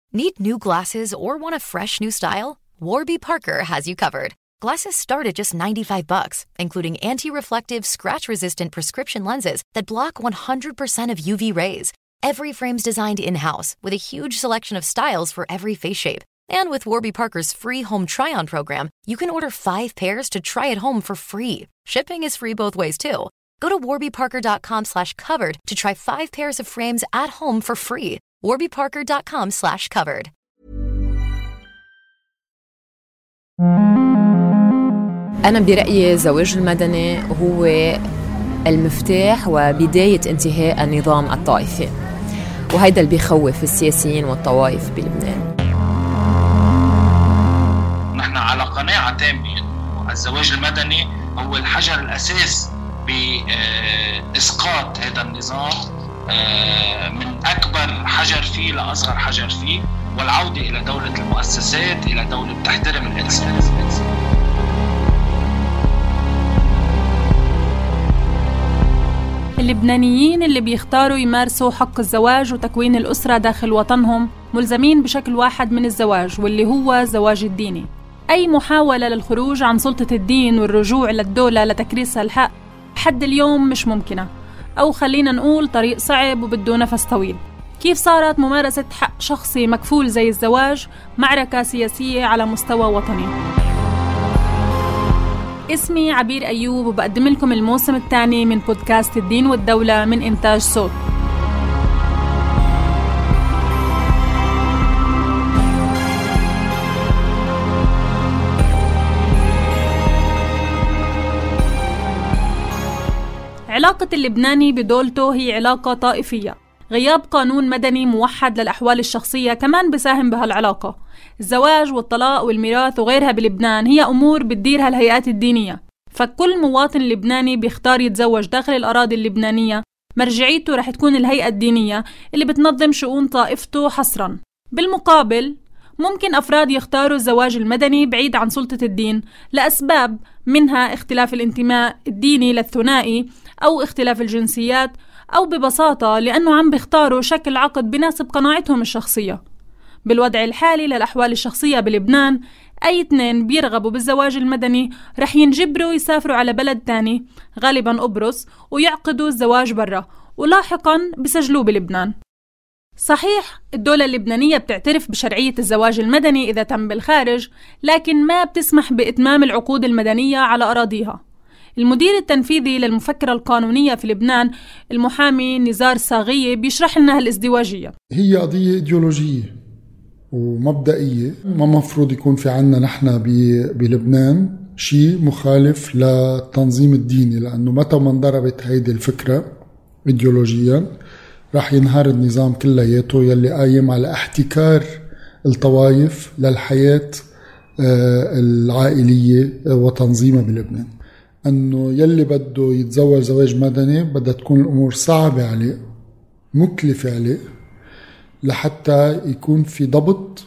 Need new glasses or want a fresh new style? Warby Parker has you covered. Glasses start at just $95, including anti-reflective, scratch-resistant prescription lenses that block 100% of UV rays. Every frame's designed in-house with a huge selection of styles for every face shape. And with Warby Parker's free home try-on program, you can order 5 pairs to try at home for free. Shipping is free both ways, too. Go to warbyparker.com/covered to try 5 pairs of frames at home for free. warbyparker.com/covered. أنا برأيي الزواج المدني هو المفتاح وبداية انتهاء النظام الطائفي، وهيدا اللي بيخوف السياسيين والطوائف بلبنان. نحن على قناعة تامة أنه الزواج المدني هو الحجر الأساس بإسقاط هذا النظام، من أكبر حجر فيه لأصغر حجر فيه، والعودة إلى دولة المؤسسات، إلى دولة بتحترم الإنسان. اللبنانيين اللي بيختاروا يمارسوا حق الزواج وتكوين الأسرة داخل وطنهم ملزمين بشكل واحد من الزواج، واللي هو الزواج الديني. أي محاولة للخروج عن سلطة الدين والرجوع للدولة لتكريس الحق حد اليوم مش ممكنة، أو خلينا نقول طريق صعب وبده نفس طويل. كيف صارت ممارسة حق شخصي مكفول زي الزواج معركة سياسية على مستوى وطني. اسمي عبير أيوب، وبقدم لكم الموسم الثاني من بودكاست الدين والدولة من إنتاج صوت. علاقة اللبناني بدولته هي علاقة طائفية. غياب قانون مدني موحد للأحوال الشخصية كمان بيساهم بهالعلاقة. الزواج والطلاق والميراث وغيرها بلبنان هي أمور بتديرها الهيئات الدينية، فكل مواطن لبناني بيختار يتزوج داخل الأراضي اللبنانية مرجعيته رح تكون الهيئة الدينية اللي بتنظم شؤون طائفته حصراً. بالمقابل ممكن أفراد يختاروا الزواج المدني بعيد عن سلطة الدين لأسباب منها اختلاف الانتماء الديني للثنائي أو اختلاف الجنسيات، أو ببساطة لأنه عم بيختاروا شكل عقد بناسب قناعتهم الشخصية. بالوضع الحالي للأحوال الشخصية بلبنان، أي اثنين بيرغبوا بالزواج المدني رح ينجبروا يسافروا على بلد تاني، غالباً قبرص، ويعقدوا الزواج برا، ولاحقاً بسجلوه بلبنان. صحيح الدولة اللبنانية بتعترف بشرعية الزواج المدني إذا تم بالخارج، لكن ما بتسمح بإتمام العقود المدنية على أراضيها. المدير التنفيذي للمفكرة القانونية في لبنان المحامي نزار صاغية بيشرح لنا هالازدواجية. هي قضية إيديولوجية ومبدئية، ما مفروض يكون في عنا نحن بلبنان شيء مخالف للتنظيم الديني، لأنه متى ما انضربت هيدي الفكرة إيديولوجيا راح ينهار النظام كلياته يلي قايم على احتكار الطوائف للحياة العائلية وتنظيمها بلبنان. أنه يلي بده يتزوج زواج مدني بدها تكون الأمور صعبة عليه، مكلفة عليه، لحتى يكون في ضبط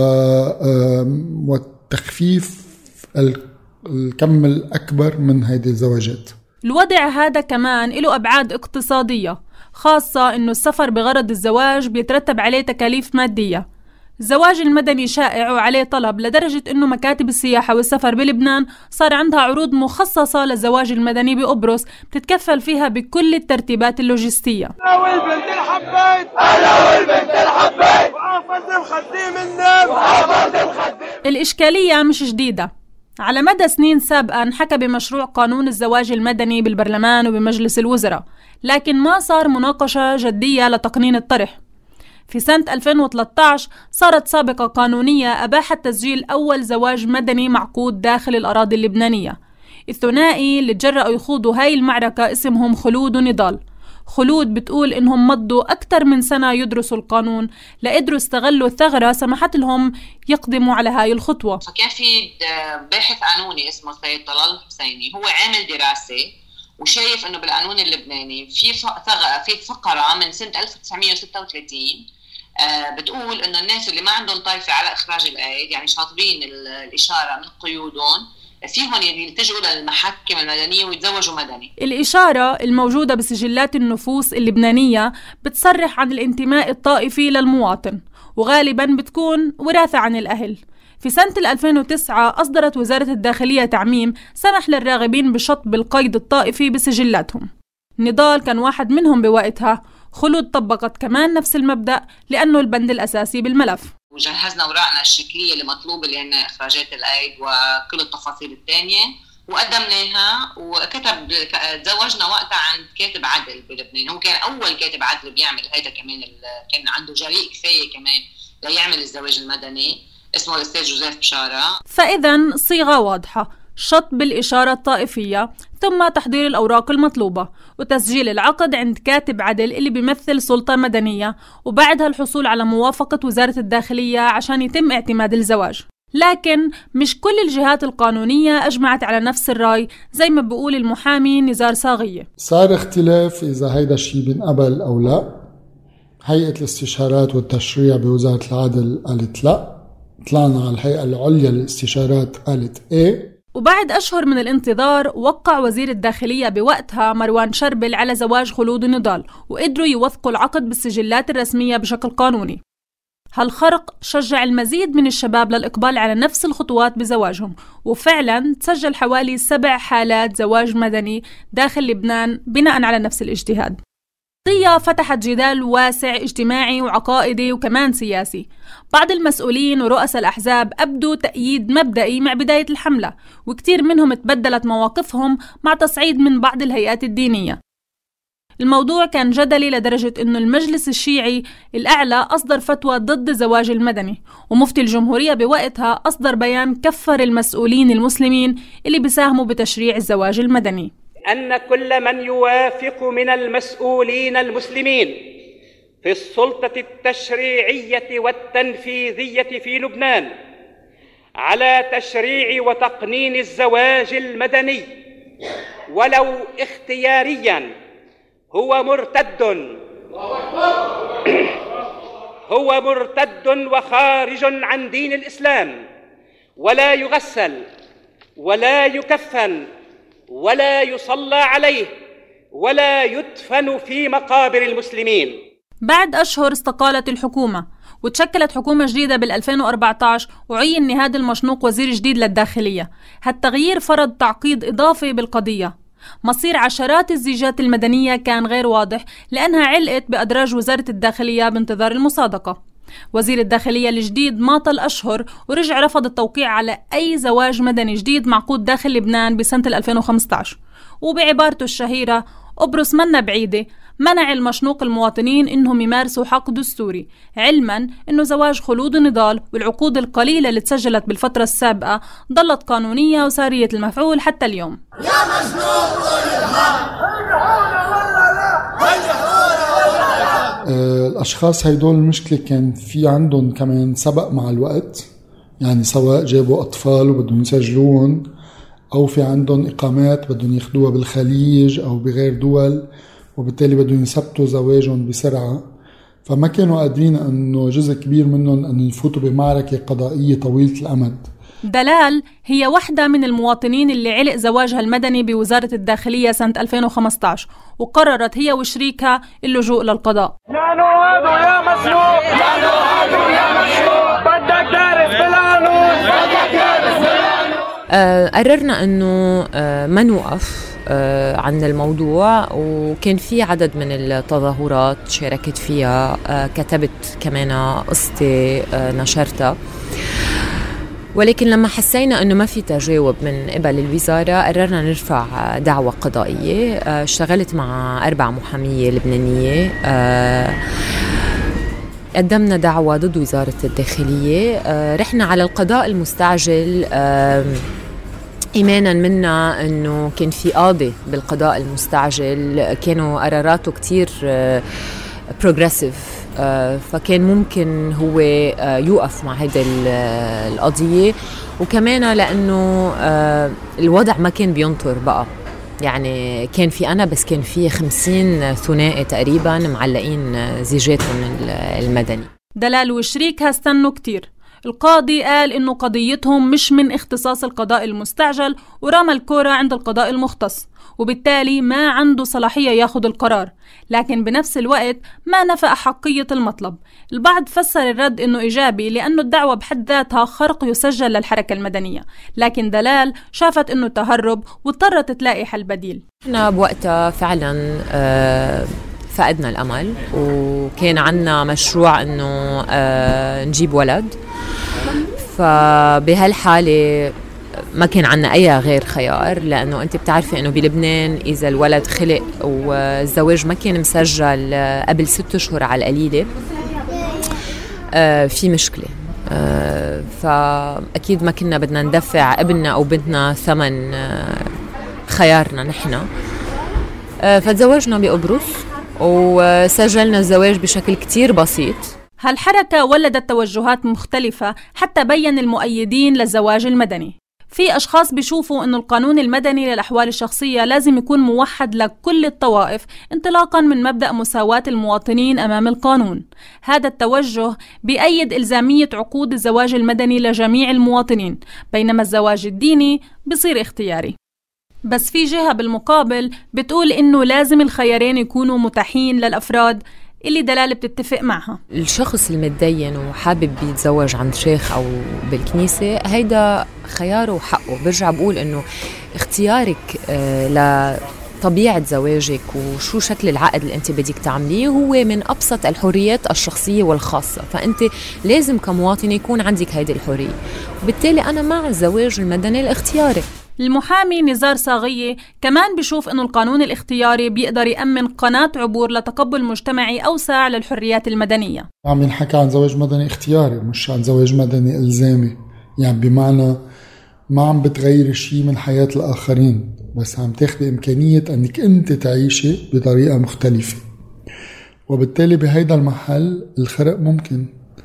وتخفيف الكم الأكبر من هذه الزواجات. الوضع هذا كمان له أبعاد اقتصادية، خاصة أنه السفر بغرض الزواج بيترتب عليه تكاليف مادية. الزواج المدني شائع وعليه طلب لدرجة أنه مكاتب السياحة والسفر بلبنان صار عندها عروض مخصصة للزواج المدني بقبرص بتتكفل فيها بكل الترتيبات اللوجستية. أنا والبنت الحبيت، أنا والبنت الحبيت، وحافظ الخديم النام، وحافظ الخديم. الإشكالية مش جديدة. على مدى سنين سابقا انحكى بمشروع قانون الزواج المدني بالبرلمان وبمجلس الوزراء، لكن ما صار مناقشة جدية لتقنين الطرح. في سنة 2013 صارت سابقة قانونية أباحت تسجيل أول زواج مدني معقود داخل الأراضي اللبنانية. الثنائي اللي تجرأوا يخوضوا هاي المعركة اسمهم خلود ونضال. خلود بتقول إنهم مضوا أكثر من سنة يدرسوا القانون لقدروا استغلوا الثغرة سمحت لهم يقدموا على هاي الخطوة. فكان في باحث قانوني اسمه سيد طلال حسيني، هو عامل دراسة وشايف إنه بالقانون اللبناني في فقرة من سنة 1936 بتقول إنه الناس اللي ما عندهم طائفة على إخراج الأيد، يعني شاطبين الإشارة من قيودهم، فيهم يلتجئوا للمحاكم المدنية ويتزوجوا مدني. الإشارة الموجودة بسجلات النفوس اللبنانية بتصرح عن الانتماء الطائفي للمواطن، وغالباً بتكون وراثة عن الأهل. في سنة 2009 أصدرت وزارة الداخلية تعميم سمح للراغبين بشطب القيد الطائفي بسجلاتهم. نضال كان واحد منهم بوقتها. خلود طبقت كمان نفس المبدأ لأنه البند الأساسي بالملف. وجهزنا أوراقنا الشكلية اللي مطلوب اللي هن إخراجات الأيد وكل التفاصيل الثانية وقدمناها، وكتب تزوجنا وقتها عند كاتب عدل بلبنان. هو كان أول كاتب عدل بيعمل هذا، كمان كان عنده جريء كفاية كمان ليعمل الزواج المدني، اسمه الأستاذ جوزيف بشارة. فإذا صيغة واضحة: شطب الإشارة الطائفية، ثم تحضير الأوراق المطلوبة وتسجيل العقد عند كاتب عدل اللي بيمثل سلطة مدنية، وبعدها الحصول على موافقة وزارة الداخلية عشان يتم اعتماد الزواج. لكن مش كل الجهات القانونية أجمعت على نفس الرأي، زي ما بيقول المحامي نزار صاغية. صار اختلاف إذا هيدا الشيء بنقبل أو لا. هيئة الاستشارات والتشريع بوزارة العدل قالت لا، طلعنا على الهيئة العليا للاستشارات قالت إيه. وبعد أشهر من الانتظار وقع وزير الداخلية بوقتها مروان شربل على زواج خلود ونضال، وقدروا يوثقوا العقد بالسجلات الرسمية بشكل قانوني. هالخرق شجع المزيد من الشباب للإقبال على نفس الخطوات بزواجهم، وفعلا تسجل حوالي 7 حالات زواج مدني داخل لبنان بناء على نفس الاجتهاد. قضية فتحت جدال واسع اجتماعي وعقائدي وكمان سياسي. بعض المسؤولين ورؤساء الأحزاب أبدوا تأييد مبدئي مع بداية الحملة، وكتير منهم تبدلت مواقفهم مع تصعيد من بعض الهيئات الدينية. الموضوع كان جدلي لدرجة أنه المجلس الشيعي الأعلى أصدر فتوى ضد الزواج المدني، ومفتي الجمهورية بوقتها أصدر بيان كفر المسؤولين المسلمين اللي بيساهموا بتشريع الزواج المدني. أن كل من يوافق من المسؤولين المسلمين في السلطة التشريعية والتنفيذية في لبنان على تشريع وتقنين الزواج المدني ولو اختياريا هو مرتد وخارج عن دين الإسلام، ولا يغسل ولا يكفن ولا يصلى عليه ولا يدفن في مقابر المسلمين. بعد أشهر استقالت الحكومة وتشكلت حكومة جديدة بال2014، وعين نهاد المشنوق وزير جديد للداخلية. هالتغيير فرض تعقيد إضافي بالقضية. مصير عشرات الزيجات المدنية كان غير واضح لأنها علقت بأدراج وزارة الداخلية بانتظار المصادقة. وزير الداخلية الجديد ما طال أشهر ورجع رفض التوقيع على أي زواج مدني جديد معقود داخل لبنان بسنة 2015، وبعبارته الشهيرة قبرص منا بعيدة منع المشنوق المواطنين إنهم يمارسوا حق دستوري، علما إنه زواج خلود ونضال والعقود القليلة اللي تسجلت بالفترة السابقة ظلت قانونية وسارية المفعول حتى اليوم. يا مشنوق الأشخاص هيدول المشكلة كان في عندهم كمان سبق مع الوقت، يعني سواء جابوا أطفال وبدهم يسجلوهم، أو في عندهم إقامات بدهم ياخدوها بالخليج أو بغير دول، وبالتالي بدهم يثبتوا زواجهم بسرعة. فما كانوا قادرين أنه جزء كبير منهم أن يفوتوا بمعركة قضائية طويلة الأمد. دلال هي واحدة من المواطنين اللي علق زواجها المدني بوزارة الداخلية سنة 2015، وقررت هي وشريكها اللجوء للقضاء. يا نواب يا مسلوق، يا نواب يا مسلوق، بدك دارس بالقانون، بدك دارس بالقانون. قررنا أنه ما نوقف عن الموضوع، وكان في عدد من التظاهرات شاركت فيها، كتبت كمان قصتي نشرتها. ولكن لما حسينا أنه ما في تجاوب من قبل الوزارة قررنا نرفع دعوة قضائية. اشتغلت مع 4 محامية لبنانية، قدمنا دعوة ضد وزارة الداخلية. رحنا على القضاء المستعجل إيمانا منا أنه كان في قاضي بالقضاء المستعجل كانوا قراراته كتير بروغريسيف، فكان ممكن هو يوقف مع هذه القضية. وكمان لأنه الوضع ما كان بينطر بقى، يعني كان في أنا بس كان في 50 ثنائي تقريبا معلقين زيجاتهم المدني. دلال وشريكها استنوا كتير. القاضي قال إنه قضيتهم مش من اختصاص القضاء المستعجل ورمى الكرة عند القضاء المختص، وبالتالي ما عنده صلاحية ياخد القرار، لكن بنفس الوقت ما نفى أحقية المطلب. البعض فسر الرد إنه إيجابي لأنه الدعوة بحد ذاتها خرق يسجل للحركة المدنية، لكن دلال شافت إنه تهرب واضطرت تلاقي حل بديل. احنا بوقتها فعلا فقدنا الأمل، وكان عنا مشروع إنه نجيب ولد. فبهالحالة ما كان عنا أي غير خيار، لأنه أنت بتعرفي أنه بلبنان إذا الولد خلق والزواج ما كان مسجل قبل 6 أشهر على القليلة في مشكلة. فأكيد ما كنا بدنا ندفع ابننا أو بنتنا ثمن خيارنا نحن. فتزوجنا بقبرص وسجلنا الزواج بشكل كتير بسيط. هالحركة ولدت توجهات مختلفة حتى بين المؤيدين للزواج المدني. في أشخاص بيشوفوا إنه القانون المدني للأحوال الشخصية لازم يكون موحد لكل الطوائف انطلاقاً من مبدأ مساواة المواطنين أمام القانون. هذا التوجه بيأيد إلزامية عقود الزواج المدني لجميع المواطنين، بينما الزواج الديني بصير اختياري. بس في جهة بالمقابل بتقول إنه لازم الخيارين يكونوا متاحين للأفراد اللي دلال بتتفق معها. الشخص المتدين وحابب يتزوج عند شيخ أو بالكنيسة هيدا خياره وحقه. برجع بقول إنه اختيارك لطبيعة زواجك وشو شكل العقد اللي أنت بدك تعمليه هو من أبسط الحريات الشخصية والخاصة، فأنت لازم كمواطن يكون عندك هيدي الحرية. وبالتالي أنا مع الزواج المدني الاختياري. المحامي نزار صاغية كمان بيشوف إنه القانون الاختياري بيقدر يأمن قناة عبور لتقبل مجتمعي أوسع للحريات المدنية. عم ينحكى عن زواج مدني اختياري مش عن زواج مدني إلزامي، يعني بمعنى ما عم بتغير شيء من حياة الآخرين، بس عم تاخد إمكانية أنك أنت تعيشي بطريقة مختلفة. وبالتالي بهيدا المحل الخرق ممكن.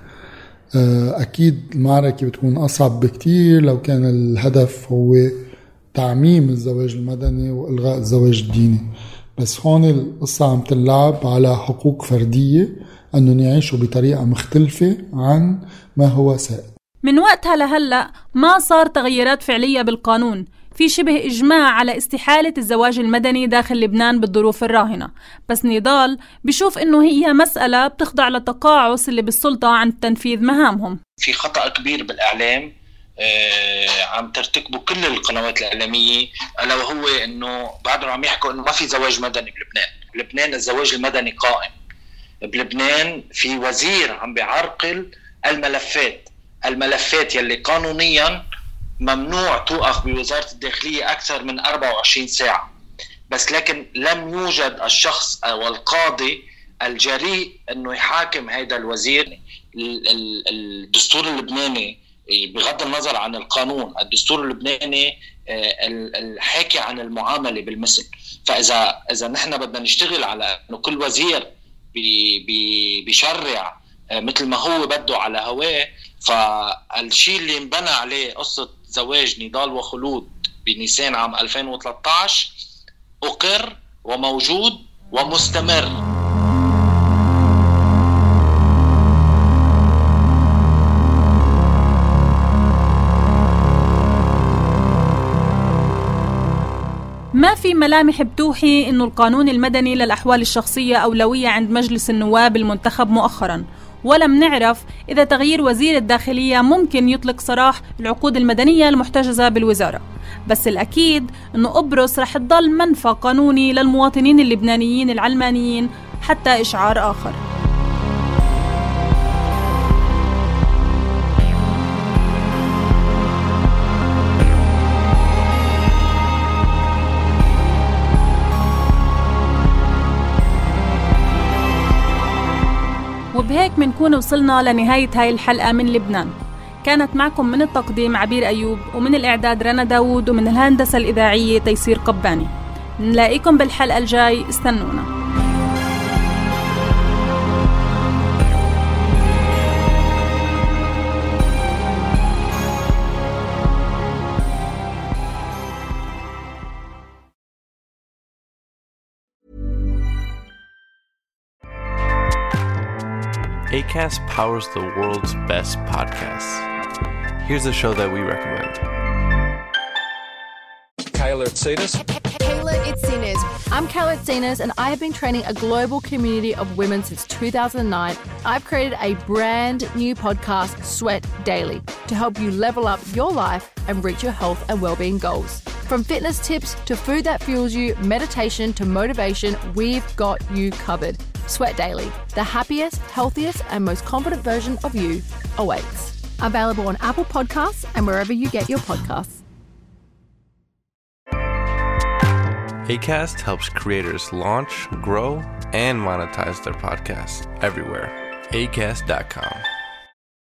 أكيد المعركة بتكون أصعب بكتير لو كان الهدف هو تعميم الزواج المدني وإلغاء الزواج الديني، بس هون القصة عم تلعب على حقوق فردية أنه نعيشوا بطريقة مختلفة عن ما هو سائد. من وقتها لهلأ ما صار تغييرات فعلية بالقانون. في شبه إجماع على استحالة الزواج المدني داخل لبنان بالظروف الراهنة، بس نضال بيشوف إنه هي مسألة بتخضع لتقاعس اللي بالسلطة عن تنفيذ مهامهم. في خطأ كبير بالإعلام عم ترتكبه كل القنوات الإعلامية، ألا وهو إنه بعدهم عم يحكوا إنه ما في زواج مدني بلبنان. بلبنان الزواج المدني قائم. بلبنان في وزير عم بيعرقل الملفات يلي قانونياً ممنوع توقف بوزارة الداخلية أكثر من 24 ساعة، بس لكن لم يوجد الشخص أو القاضي الجريء أنه يحاكم هذا الوزير. الدستور اللبناني بغض النظر عن القانون، الدستور اللبناني الحاكي عن المعاملة بالمثل. فإذا نحن بدنا نشتغل على أنه كل وزير بيشرع مثل ما هو بده على هواه، فالشيء اللي انبنى عليه قصة زواج نضال وخلود بنيسان عام 2013 أقر وموجود ومستمر. ما في ملامح بتوحي إنه القانون المدني للأحوال الشخصية أولوية عند مجلس النواب المنتخب مؤخراً، ولم نعرف إذا تغيير وزير الداخلية ممكن يطلق سراح العقود المدنية المحتجزة بالوزارة. بس الأكيد إنه قبرص رح تضل منفى قانوني للمواطنين اللبنانيين العلمانيين حتى إشعار آخر. وبهيك منكون وصلنا لنهاية هاي الحلقة من لبنان. كانت معكم من التقديم عبير أيوب، ومن الإعداد رنا داود، ومن الهندسة الإذاعية تيسير قباني. نلاقيكم بالحلقة الجاي، استنونا. Acast powers the world's best podcasts. Here's a show that we recommend. Kyler Tsadis. Kayla Itzinas. I'm Kayla Itzinas, and I have been training a global community of women since 2009. I've created a brand new podcast, Sweat Daily, to help you level up your life and reach your health and well-being goals. From fitness tips to food that fuels you, meditation to motivation, we've got you covered. Sweat Daily, the happiest, healthiest, and most confident version of you awaits. Available on Apple Podcasts and wherever you get your podcasts. Acast helps creators launch, grow, and monetize their podcasts everywhere. Acast.com.